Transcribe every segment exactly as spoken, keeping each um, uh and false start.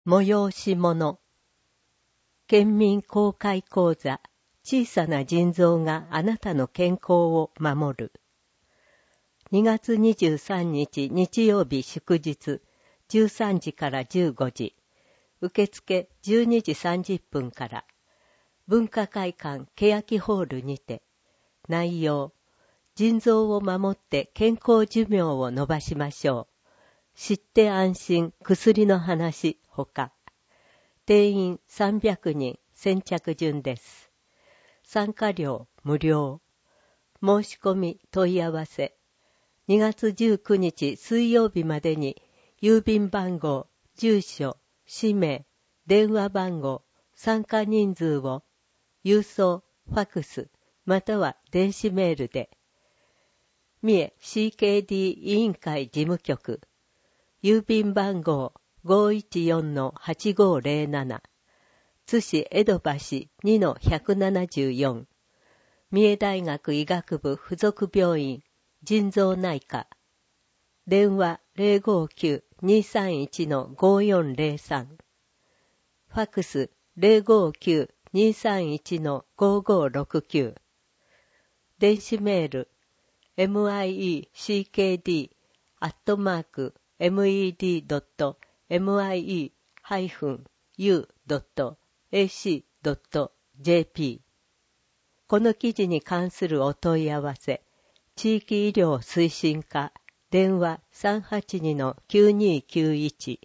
催し物。県民公開講座、小さな腎臓があなたの健康を守る。にがつにじゅうさんにち日曜日祝日、じゅうさんじからじゅうごじ、受付じゅうにじさんじゅっぷんから、文化会館欅ホールにて、内容、腎臓を守って健康寿命を延ばしましょう。知って安心薬の話ほか。定員さんびゃくにん先着順です。参加料無料。申し込み問い合わせ。にがつじゅうくにち水曜日までに郵便番号、住所、氏名、電話番号、参加人数を郵送、ファクス、または電子メールで。三重 シーケーディー 委員会事務局。郵便番号 ごーいちよんのはちごーぜろなな 津市江戸橋 にのひゃくななじゅうよん 三重大学医学部附属病院腎臓内科電話 ゼロごーきゅう にーさんいちのごーよんぜろさん ファクス ゼロごーきゅう にーさんいちのごーごーろくきゅう 電子メール エムアイイーシーケーディー アットマークエムイーディードットエムアイイーハイフンユードットエーシードットジェーピー この記事に関するお問い合わせ、地域医療推進課電話 さんはちにのきゅうにーきゅういち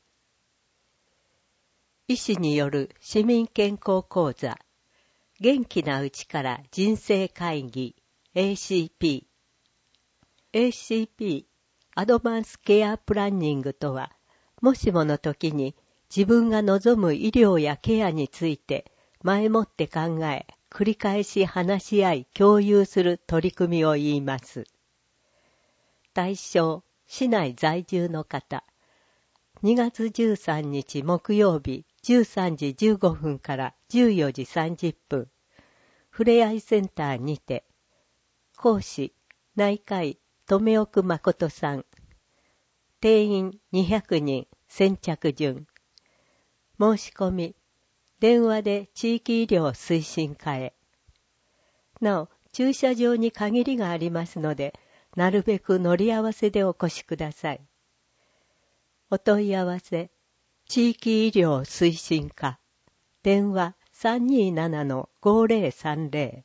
医師による市民健康講座元気なうちから人生会議 エーシーピー エーシーピーアドバンスケアプランニングとは、もしもの時に自分が望む医療やケアについて前もって考え、繰り返し話し合い共有する取り組みを言います。対象、市内在住の方。にがつじゅうさんにち木曜日じゅうさんじじゅうごふんからじゅうよじさんじゅっぷん。ふれあいセンターにて。講師、内科医、留奥誠さん。定員にひゃくにん先着順。申し込み、電話で地域医療推進課へ。なお、駐車場に限りがありますので、なるべく乗り合わせでお越しください。お問い合わせ、地域医療推進課、電話 さんにーななのごーぜろさんぜろ。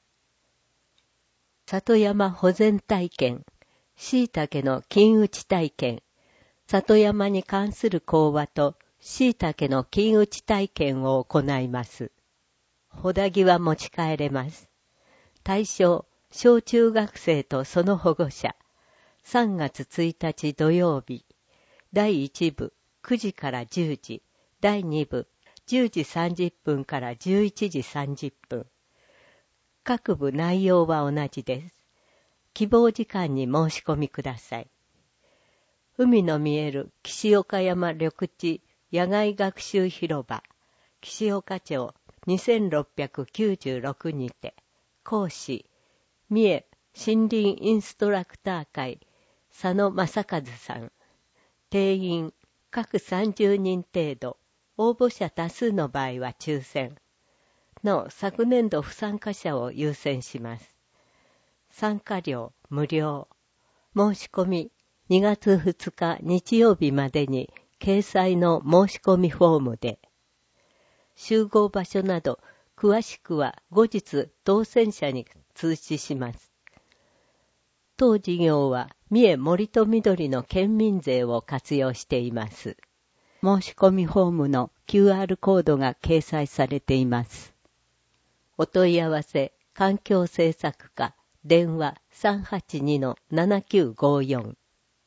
里山保全体験、椎茸の金打ち体験、里山に関する講話と椎茸の金打ち体験を行います。ほだぎは持ち帰れます。対象、小中学生とその保護者。さんがつついたち土曜日。だいいちぶくじからじゅうじ。だいにぶじゅうじさんじゅっぷんからじゅういちじさんじゅっぷん。各部内容は同じです。希望時間に申し込みください。海の見える岸岡山緑地野外学習広場、岸岡町にせんろっぴゃくきゅうじゅうろくにて、講師、三重森林インストラクター会、佐野正和さん。定員、各さんじゅうにん程度、応募者多数の場合は抽選。なお、昨年度不参加者を優先します。参加料無料。申し込みにがつふつか日曜日までに掲載の申し込みフォームで。集合場所など詳しくは後日当選者に通知します。当事業は三重森と緑の県民税を活用しています。申し込みフォームの キューアール コードが掲載されています。お問い合わせ環境政策課電話 さんはちにのななきゅうごよん。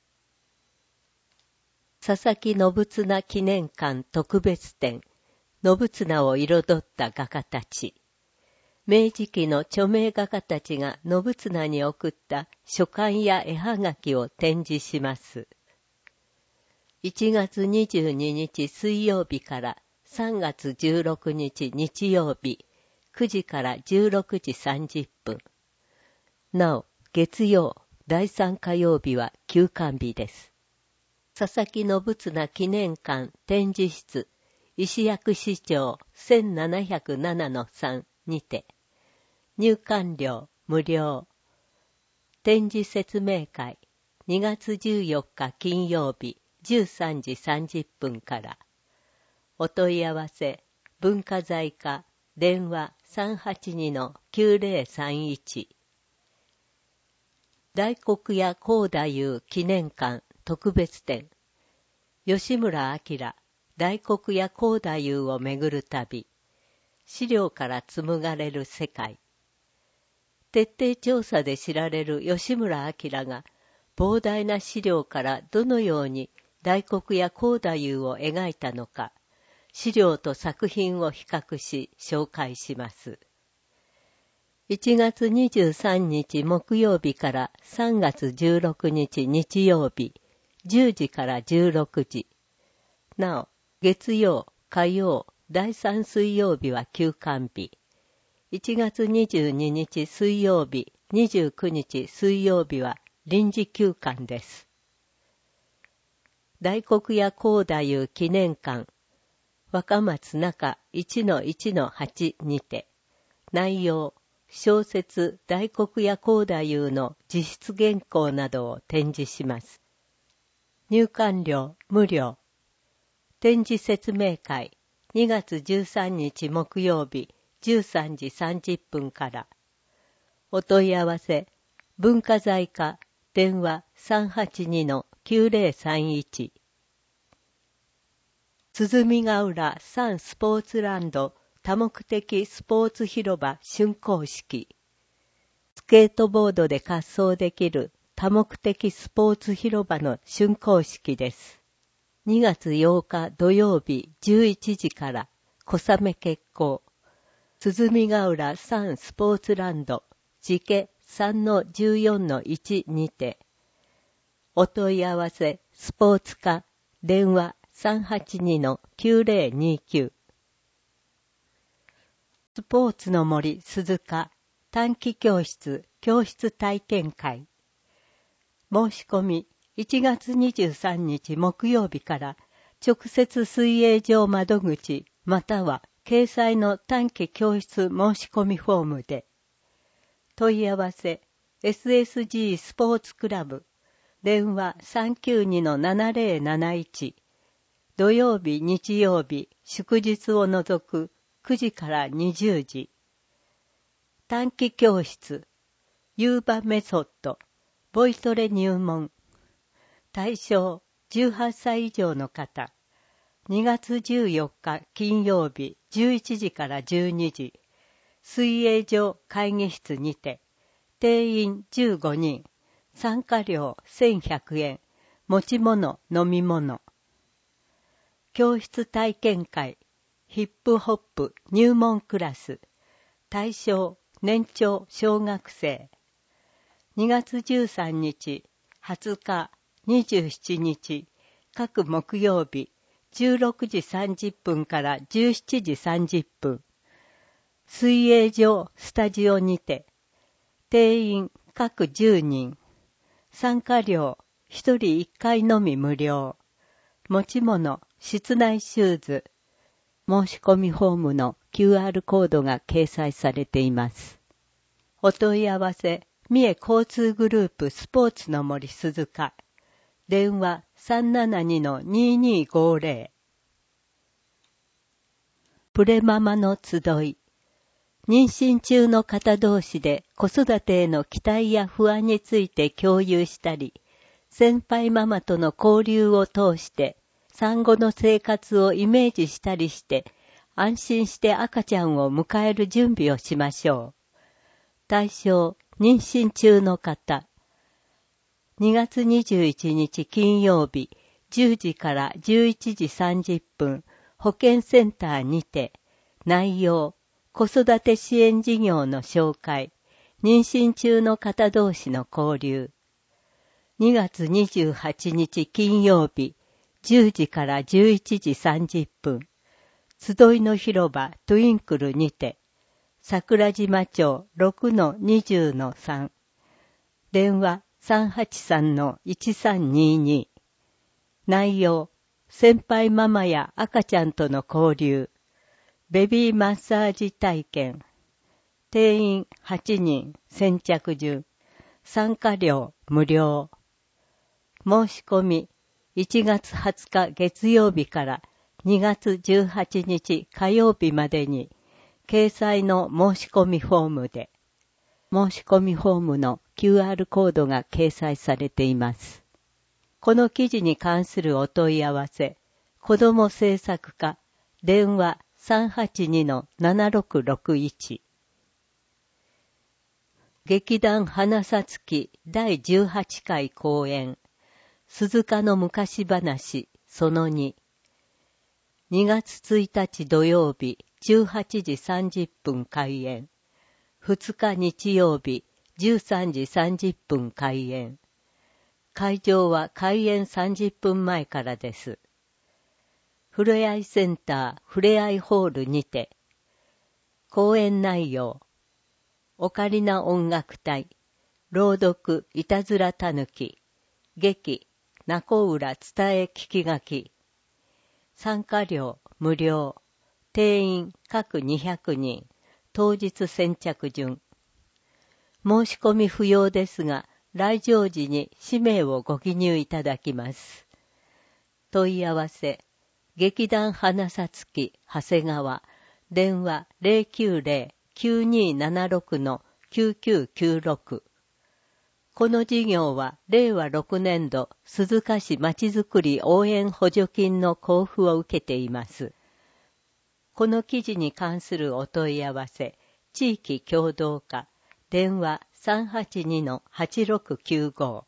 佐々木信綱記念館特別展、信綱を彩った画家たち。明治期の著名画家たちが信綱に送った書簡や絵はがきを展示します。いちがつにじゅうににち水曜日からさんがつじゅうろくにち日曜日、くじからじゅうろくじさんじゅっぷん。なお、月曜、だいさん火曜日は休館日です。佐々木信綱記念館展示室、 石薬市長 せんななひゃくななのさん にて、入館料無料。展示説明会にがつじゅうよっか金曜日じゅうさんじさんじゅっぷんから。お問い合わせ文化財課電話 さんはちにのきゅうぜろさんいち。大黒屋幸太夫記念館特別展吉村明大黒屋幸太夫をめぐる旅資料から紡がれる世界。徹底調査で知られる吉村明が膨大な資料からどのように大黒屋幸太夫を描いたのか、資料と作品を比較し紹介します。いちがつにじゅうさんにち木曜日からさんがつじゅうろくにち日曜日じゅうじからじゅうろくじ。なお、月曜、火曜、だいさん水曜日は休館日。いちがつにじゅうににち水曜日、にじゅうくにち水曜日は臨時休館です。大黒屋幸太夫記念館若松中 いちのいちのはち にて、内容、小説大黒屋幸太夫の実質原稿などを展示します。入館料無料。展示説明会にがつじゅうさんにち木曜日じゅうさんじさんじゅっぷんから。お問い合わせ文化財課電話 さんはちにのきゅうぜろさんいち。鼓ヶ浦サンスポーツランド多目的スポーツ広場竣工式。スケートボードで滑走できる多目的スポーツ広場の竣工式です。にがつようか土曜日じゅういちじから小雨決行。鼓ヶ浦サンスポーツランド時家 さんのじゅうよんのいち にて。お問い合わせスポーツ課電話 さんはちにのきゅうぜろにきゅう。スポーツの森鈴鹿短期教室教室体験会。申し込みいちがつにじゅうさんにち木曜日から直接水泳場窓口または掲載の短期教室申し込みフォームで。問い合わせ エスエスジー スポーツクラブ電話 さんきゅうにのななぜろなないち。土曜日日曜日祝日を除くくじからにじゅうじ。短期教室ユーバメソッドボイトレ入門。対象じゅうはっさい以上の方。にがつじゅうよっか金曜日じゅういちじからじゅうにじ。水泳場会議室にて。定員じゅうごにん。参加料せんひゃくえん。持ち物飲み物。教室体験会ヒップホップ入門クラス。対象年長小学生。にがつじゅうさんにち、はつか、にじゅうしちにち、各木曜日、じゅうろくじさんじゅっぷんからじゅうしちじさんじゅっぷん。水泳場スタジオにて。定員各じゅうにん。参加料ひとりいっかいのみ無料。持ち物室内シューズ。申し込みフォームの キューアール コードが掲載されています。お問い合わせ三重交通グループスポーツの森鈴鹿電話 さんななにのににごぜろ。プレママの集い。妊娠中の方同士で子育てへの期待や不安について共有したり、先輩ママとの交流を通して産後の生活をイメージしたりして安心して赤ちゃんを迎える準備をしましょう。対象妊娠中の方。にがつにじゅういちにち金曜日じゅうじからじゅういちじさんじゅっぷん保健センターにて。内容子育て支援事業の紹介。妊娠中の方同士の交流。にがつにじゅうはちにち金曜日じゅうじからじゅういちじさんじゅっぷん。集いの広場トゥインクルにて。桜島町 ろくのにじゅうのさん。電話 さんはちさんのいちさんにに。内容、 先輩ママや赤ちゃんとの交流、ベビーマッサージ体験、定員はちにん先着順、参加料無料。申し込みいちがつはつか月曜日からにがつじゅうはちにち火曜日までに掲載の申し込みフォームで、申し込みフォームの キューアール コードが掲載されています。この記事に関するお問い合わせ、子ども政策課、電話 さんはちにのななろくろくいち。劇団花さつきだいじゅうはちかい公演、鈴鹿の昔話そのに。にがつついたち土曜日じゅうはちじさんじゅっぷん開演。ふつか日曜日じゅうさんじさんじゅっぷん開演。会場は開演さんじゅっぷんまえからです。ふれあいセンターふれあいホールにて。講演内容。オカリナ音楽隊。朗読いたずらたぬき。劇中浦伝え聞き書き。参加料無料。定員各にひゃくにん。当日先着順。申し込み不要ですが、来場時に氏名をご記入いただきます。問い合わせ、劇団花さつき長谷川、電話 ゼロきゅうゼロ きゅうにーななろく のきゅうきゅうきゅうろく。この事業はれいわろくねんど鈴鹿市まちづくり応援補助金の交付を受けています。この記事に関するお問い合わせ、地域協同課、電話 さんはちにのはちろくきゅうご。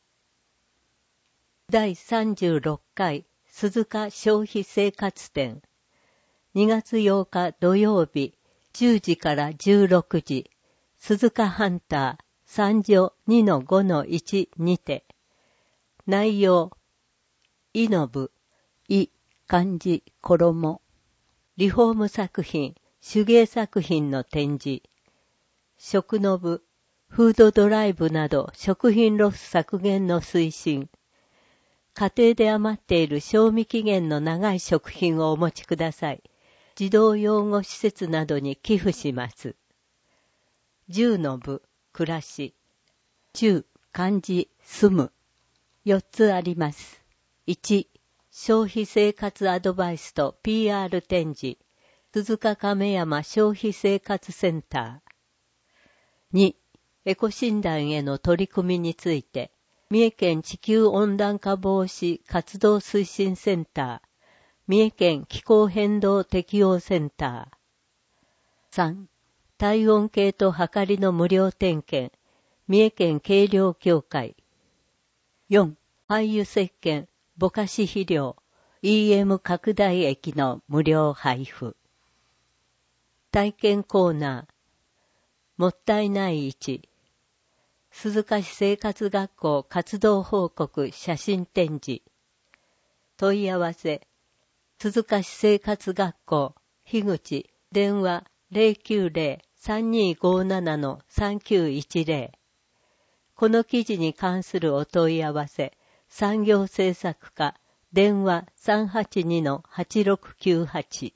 だいさんじゅうろっかい鈴鹿消費生活展。にがつようか土曜日じゅうじからじゅうろくじ、鈴鹿ハンターさんじょ にのごのいち にて。内容、いのぶ、い、漢字、衣。リフォーム作品、手芸作品の展示。食の部、フードドライブなど食品ロス削減の推進。家庭で余っている賞味期限の長い食品をお持ちください。児童養護施設などに寄付します。住の部、暮らし。住、漢字、住む。よっつあります。いち、消費生活アドバイスと ピーアール 展示。鈴鹿亀山消費生活センター。に、エコ診断への取り組みについて、三重県地球温暖化防止活動推進センター、三重県気候変動適応センター。さん、体温計と測りの無料点検、三重県計量協会。よん、廃油石鹸、ぼかし肥料、イーエム 拡大液の無料配布。体験コーナー、もったいない市。鈴鹿市生活学校活動報告写真展示。問い合わせ、鈴鹿市生活学校、樋口、電話 ゼロきゅうゼロ さんにーごーなな のさんきゅういちゼロ。この記事に関するお問い合わせ、産業政策課、電話 さんはちにのはちろくきゅうはち。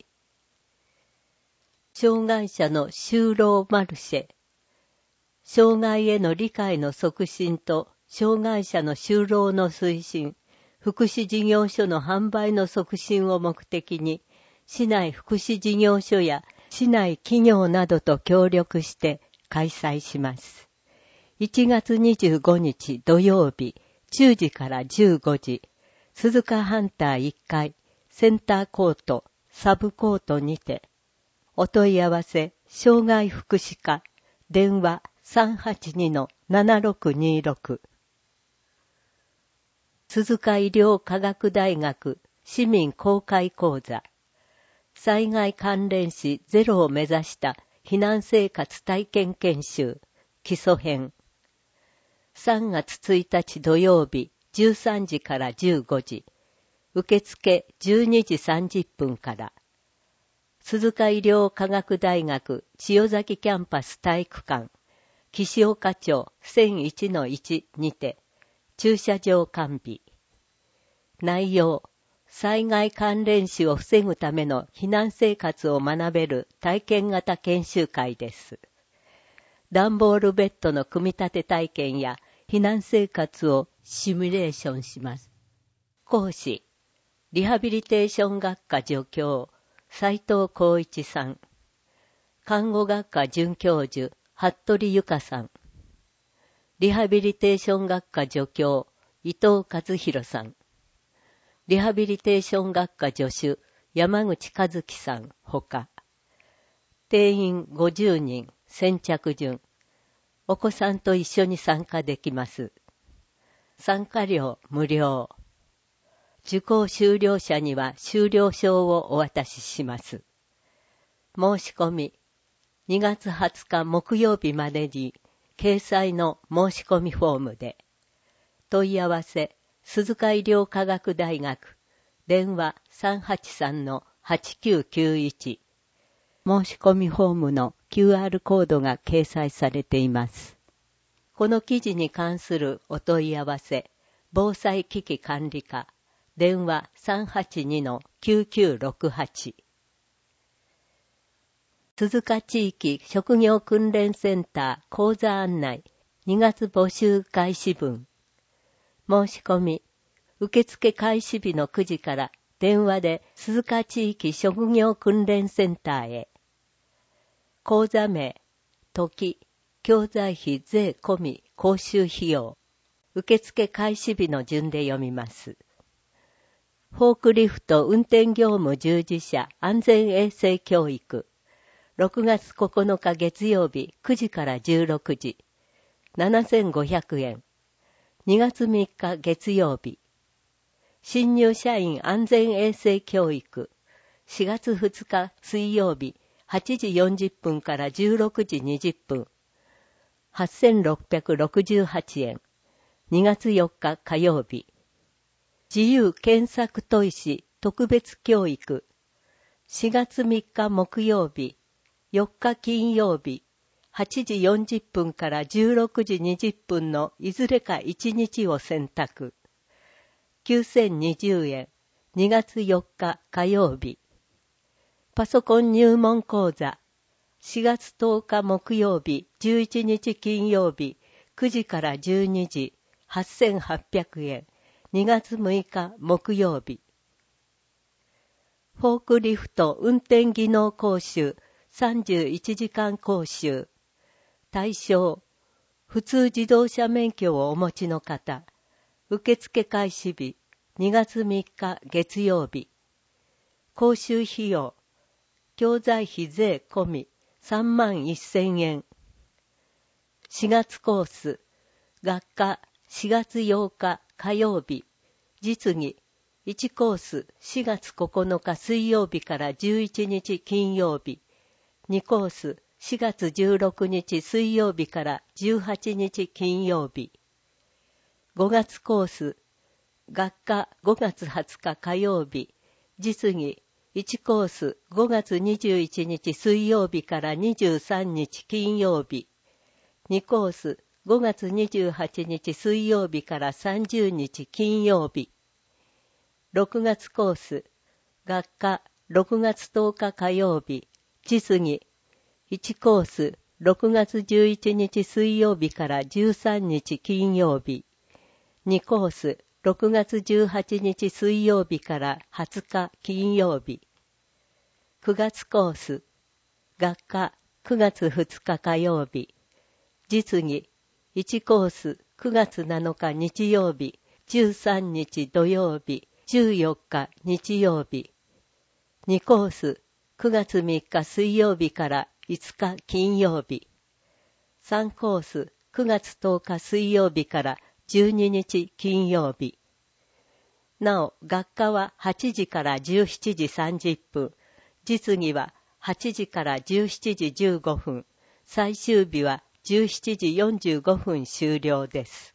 障害者の就労マルシェ。障害への理解の促進と障害者の就労の推進、福祉事業所の販売の促進を目的に、市内福祉事業所や市内企業などと協力して開催します。いちがつにじゅうごにち土曜日じゅうじからじゅうごじ、鈴鹿ハンターいっかい、センターコート、サブコートにて。お問い合わせ、障害福祉課、電話 さんはちにのななろくにろく。鈴鹿医療科学大学市民公開講座。災害関連死ゼロを目指した避難生活体験研修、基礎編。さんがつついたち土曜日じゅうさんじからじゅうごじ。受付じゅうにじさんじゅっぷんから。鈴鹿医療科学大学千代崎キャンパス体育館、岸岡町 せんいちのいち にて、駐車場完備。内容、 災害関連死を防ぐための避難生活を学べる体験型研修会です。段ボールベッドの組み立て体験や避難生活をシミュレーションします。講師、リハビリテーション学科助教、斉藤光一さん。看護学科准教授、服部由香さん。リハビリテーション学科助教、伊藤和弘さん。リハビリテーション学科助手、山口和樹さんほか。定員ごじゅうにん、先着順。お子さんと一緒に参加できます。参加料無料。受講修了者には修了証をお渡しします。申し込み、にがつはつか木曜日までに掲載の申し込みフォームで。問い合わせ、鈴鹿医療科学大学、電話 さんはちさんのはちきゅうきゅういち。申し込みフォームの キューアール コードが掲載されています。この記事に関するお問い合わせ、防災危機管理課、電話 さんはちにのきゅうきゅうろくはち。鈴鹿地域職業訓練センター講座案内にがつ募集開始分。申し込み、受付開始日のくじから電話で鈴鹿地域職業訓練センターへ。講座名、時、教材費税込み講習費用。受付開始日の順で読みます。フォークリフト運転業務従事者安全衛生教育。ろくがつここのか月曜日くじからじゅうろくじ。ななせんごひゃくえん。にがつみっか月曜日。新入社員安全衛生教育。しがつふつか水曜日はちじよんじゅっぷんからじゅうろくじにじゅっぷん。はっせんろっぴゃくろくじゅうはちえん。にがつよっか火曜日。自由検索砥石特別教育。しがつみっか木曜日。よっか金曜日。はちじよんじゅっぷんからじゅうろくじにじゅっぷんのいずれかいちにちを選択。きゅうせんにじゅうえん。にがつよっか火曜日。パソコン入門講座。しがつとおか木曜日、じゅういちにち金曜日、くじからじゅうにじ、はっせんはっぴゃくえん。にがつむいか木曜日。フォークリフト運転技能講習さんじゅういちじかん講習。対象、普通自動車免許をお持ちの方。受付開始日、にがつみっか月曜日。講習費用、教材費税込みさんまんせんえん。しがつコース、学科しがつようか火曜日。実技、いちコースしがつここのか水曜日からじゅういちにち金曜日。にコースしがつじゅうろくにち水曜日からじゅうはちにち金曜日。ごがつコース、学科ごがつはつか火曜日。実技、いちコースごがつにじゅういちにち水曜日からにじゅうさんにち金曜日。にコースごがつにじゅうはちにち水曜日からさんじゅうにち金曜日。ろくがつコース、学科ろくがつとおか火曜日。実技、いちコースろくがつじゅういちにち水曜日からじゅうさんにち金曜日。にコースろくがつじゅうはちにち水曜日からはつか金曜日。くがつコース、学科くがつふつか火曜日。実技、いちコースくがつなのか日曜日、じゅうさんにち土曜日、じゅうよっか日曜日。にコースくがつみっか水曜日からいつか金曜日。さんコースくがつとおか水曜日からじゅうににち金曜日。なお、学科ははちじからじゅうしちじさんじゅっぷん、実技ははちじからじゅうしちじじゅうごふん、最終日はじゅうしちじよんじゅうごふん終了です。